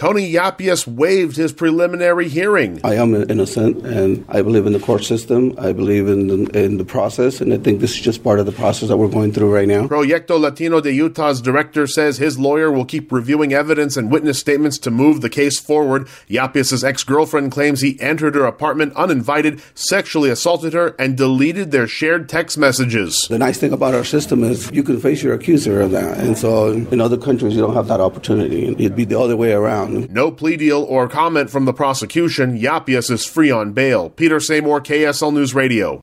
Tony Yapias waived his preliminary hearing. I am innocent, and I believe in the court system. I believe in the process, and I think this is just part of the process that we're going through right now. Proyecto Latino de Utah's director says his lawyer will keep reviewing evidence and witness statements to move the case forward. Yapias' ex-girlfriend claims he entered her apartment uninvited, sexually assaulted her, and deleted their shared text messages. The nice thing about our system is you can face your accuser of that, and so in other countries you don't have that opportunity. It'd be the other way around. No plea deal or comment from the prosecution. Yapias is free on bail. Peter Seymour, KSL News Radio.